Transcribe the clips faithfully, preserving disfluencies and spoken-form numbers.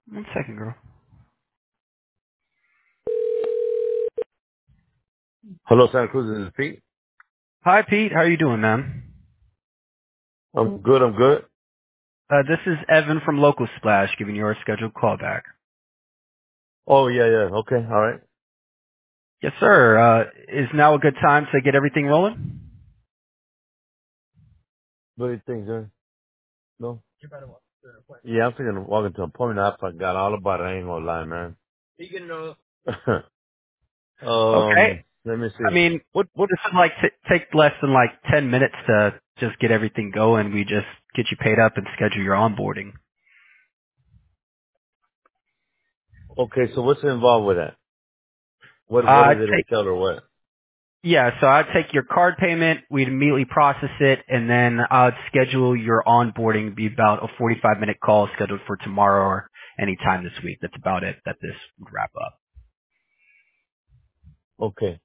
One second, girl. Hello, Santa Cruz. This is Pete. Hi, Pete. How are you doing, man? I'm good. I'm good. Uh, this is Evan from Local Splash giving you our scheduled callback. Oh, yeah, yeah. Okay. All right. Yes, sir. Uh, is now a good time to get everything rolling? What do you think, sir? No? Yeah, I'm thinking of walking to an appointment. I forgot all about it. I ain't gonna lie, man. Okay. um, let me I see. mean, What, what? this would like t- take less than like ten minutes to just get everything going. We just get you paid up and schedule your onboarding. Okay, so what's involved with that? What, what Uh, does it take, entail or what? yeah, so I'd take your card payment, we'd immediately process it, and then I'd schedule your onboarding. It'd be about a forty-five minute call scheduled for tomorrow or any time this week. That's about it that this would wrap up. Okay.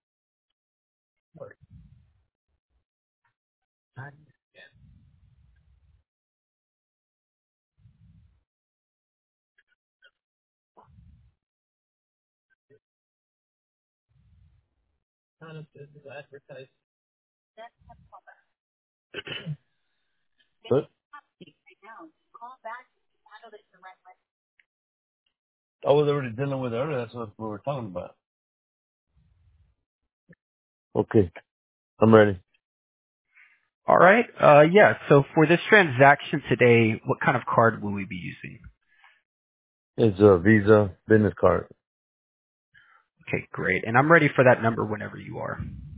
What? I was already dealing with it earlier. That's what we were talking about. Okay. I'm ready. All right. Uh, yeah. So for this transaction today, what kind of card will we be using? It's a Visa business card. Okay, great. And I'm ready for that number whenever you are.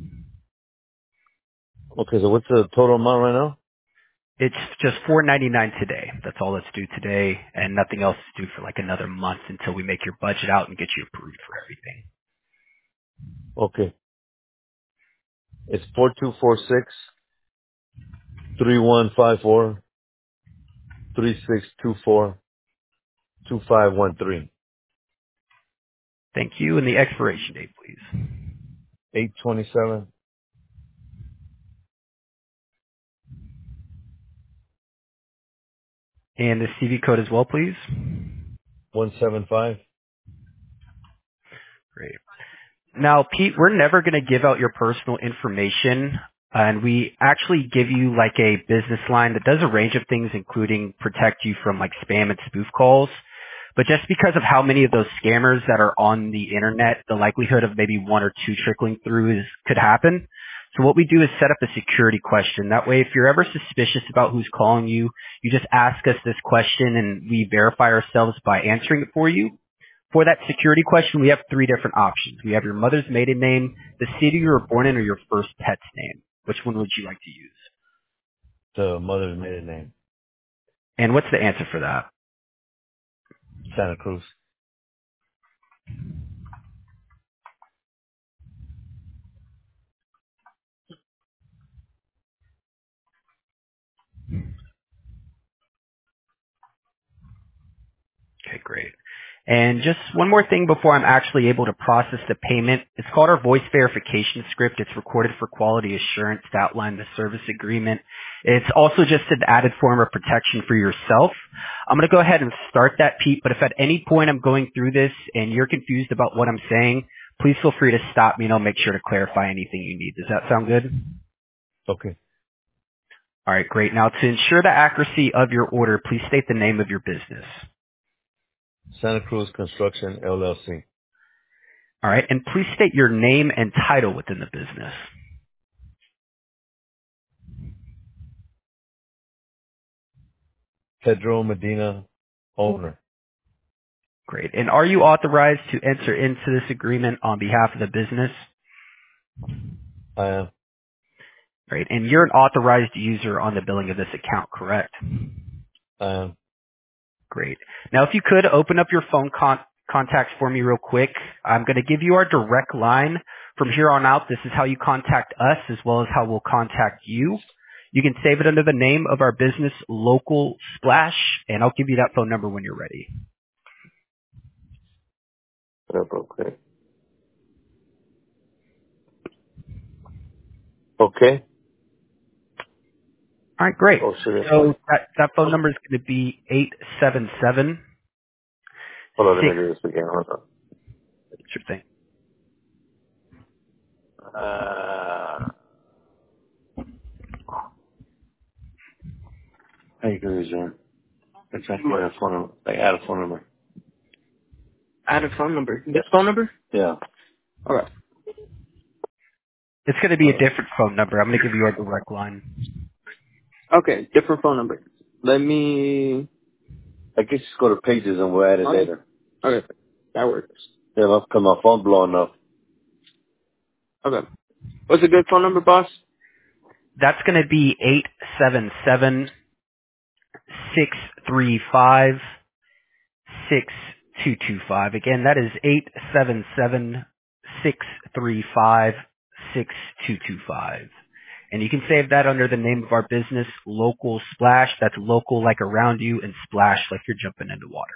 Okay, so what's the total amount right now? It's just four ninety-nine today. That's all that's due today, and nothing else is due for like another month until we make your budget out and get you approved for everything. Okay. It's four two four six three one five four three six two four two five one three Thank you. And the expiration date, please. eight twenty seven And the C V code as well, please. one seven five. Great. Now, Pete, we're never going to give out your personal information, and we actually give you like a business line that does a range of things, including protect you from like spam and spoof calls. But just because of how many of those scammers that are on the internet, the likelihood of maybe one or two trickling through is could happen. So what we do is set up a security question. That way, if you're ever suspicious about who's calling you, you just ask us this question and we verify ourselves by answering it for you. For that security question, we have three different options. We have your mother's maiden name, the city you were born in, or your first pet's name. Which one would you like to use? The mother's maiden name, And what's the answer for that? Santa Cruz. Okay, great. And just one more thing before I'm actually able to process the payment. It's called our voice verification script. It's recorded for quality assurance to outline the service agreement. It's also just an added form of protection for yourself. I'm going to go ahead and start that, Pete, but if at any point I'm going through this and you're confused about what I'm saying, please feel free to stop me and I'll make sure to clarify anything you need. Does that sound good? Okay. All right, great. Now to ensure the accuracy of your order, please state the name of your business. Santa Cruz Construction L L C. All right, and please state your name and title within the business. Pedro Medina, owner. Great. And are you authorized to enter into this agreement on behalf of the business? I am. Great. And you're an authorized user on the billing of this account, correct? I am. Great. Now, if you could open up your phone con- contacts for me real quick, I'm going to give you our direct line. From here on out, this is how you contact us as well as how we'll contact you. You can save it under the name of our business, Local Splash, and I'll give you that phone number when you're ready. Okay. Okay. All right, great. Oh shit. So that, that phone number is going to be eight seven seven Hold on, let me Six. do this again. Hold on. Sure thing. Uh, how you doing, John? Exactly that phone number. Like, add a phone number. Add a phone number. This phone number? Yeah. All right. It's going to be a different phone number. I'm going to give you our direct line. Okay, different phone number. Let me. I guess just go to pages and we'll add it Okay. later. Okay, that works. Yeah, that's because my phone's blowing up. Okay. What's a good phone number, boss? That's going to be eight seven seven, six three five, six two two five. Again, that is eight seven seven, six three five, six two two five. And you can save that under the name of our business, Local Splash. That's local like around you, and splash like you're jumping into water.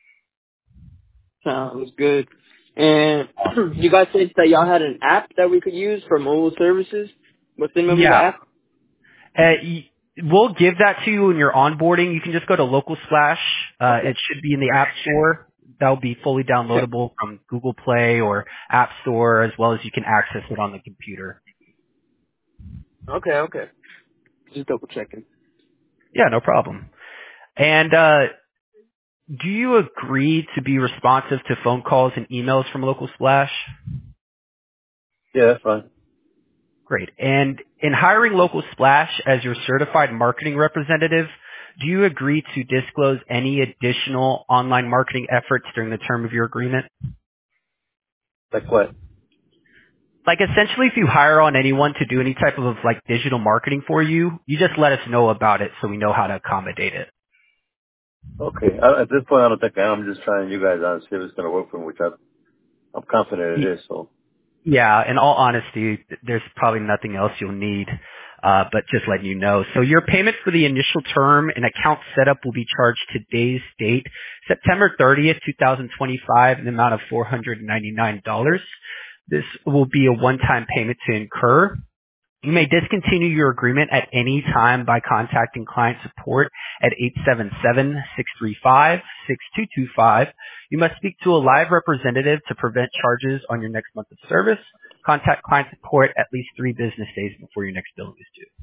Sounds good. And you guys said that y'all had an app that we could use for mobile services. What's the name of the Yeah. app? Uh, y- we'll give that to you in your onboarding. You can just go to Local Splash. Uh, Okay. it should be in the App Store. That'll be fully Okay. downloadable from Google Play or App Store, as well as you can access it on the computer. Okay. Okay. Just double checking. Yeah, no problem. And uh, do you agree to be responsive to phone calls and emails from Local Splash? Yeah, that's fine. Great. And in hiring Local Splash as your certified marketing representative, do you agree to disclose any additional online marketing efforts during the term of your agreement? Like what? Like essentially if you hire on anyone to do any type of like digital marketing for you, you just let us know about it so we know how to accommodate it. Okay. I, at this point, I don't think I am. I'm just trying you guys out and see if it's going to work for me, which I, I'm confident it is. So. Yeah, in all honesty, th- there's probably nothing else you'll need, uh, but just letting you know. So your payment for the initial term and account setup will be charged today's date, September thirtieth, twenty twenty-five, in the amount of four hundred ninety-nine dollars. This will be a one-time payment to incur. You may discontinue your agreement at any time by contacting client support at eight seven seven, six three five, six two two five. You must speak to a live representative to prevent charges on your next month of service. Contact client support at least three business days before your next bill is due.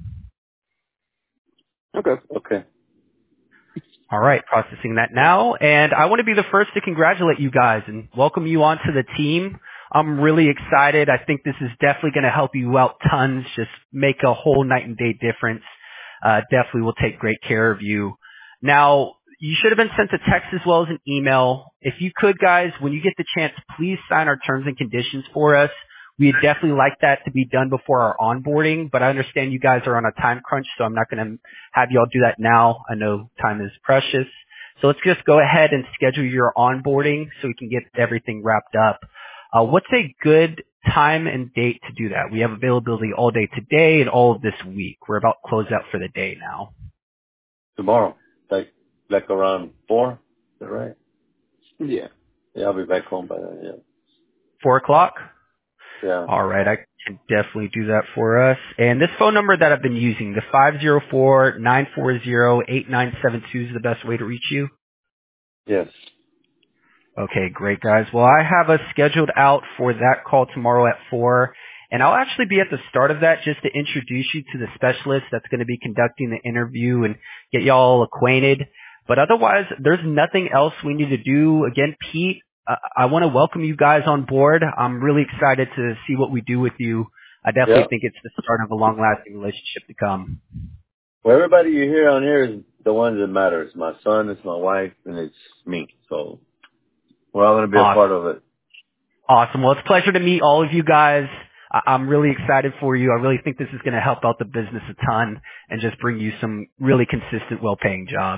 Okay. Okay. All right, processing that now. And I want to be the first to congratulate you guys and welcome you onto the team. I'm really excited. I think this is definitely going to help you out tons, just make a whole night and day difference. Uh, definitely will take great care of you. Now, you should have been sent a text as well as an email. If you could, guys, when you get the chance, please sign our terms and conditions for us. We'd definitely like that to be done before our onboarding, but I understand you guys are on a time crunch, so I'm not going to have you all do that now. I know time is precious. So let's just go ahead and schedule your onboarding so we can get everything wrapped up. Uh, what's a good time and date to do that? We have availability all day today and all of this week. We're about closed out for the day now. Tomorrow. Like, like around four? Is that right? Yeah. Yeah, I'll be back home by then, yeah. Four o'clock? Yeah. All right, I can definitely do that for us. And this phone number that I've been using, the five zero four, nine four zero, eight nine seven two is the best way to reach you? Yes. Okay, great guys. Well, I have us scheduled out for that call tomorrow at four, and I'll actually be at the start of that just to introduce you to the specialist that's going to be conducting the interview and get y'all acquainted. But otherwise, there's nothing else we need to do. Again, Pete, uh, I want to welcome you guys on board. I'm really excited to see what we do with you. I Yeah. definitely think it's the start of a long-lasting relationship to come. Well, everybody you hear on here is the ones that matter. It's my son, it's my wife, and it's me. So we're all going to be a Awesome. part of it. Awesome. Well, it's a pleasure to meet all of you guys. I- I'm really excited for you. I really think this is going to help out the business a ton and just bring you some really consistent, well-paying jobs.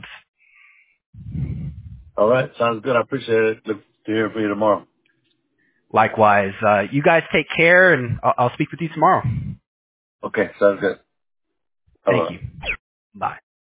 All right. Sounds good. I appreciate it. Look to hear from you tomorrow. Likewise, uh, you guys take care, and I'll, I'll speak with you tomorrow. Okay. Sounds good. Thank Bye-bye. you. Bye.